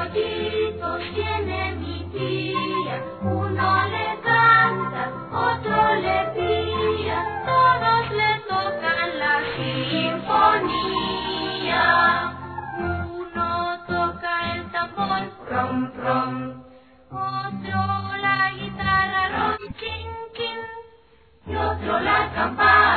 gatitos tiene mi tía, uno le canta, otro le pía, todos le tocan la sinfonía. Uno toca el tambor, rom, rom, otro la guitarra, rom, chin, chin, y otro la campana.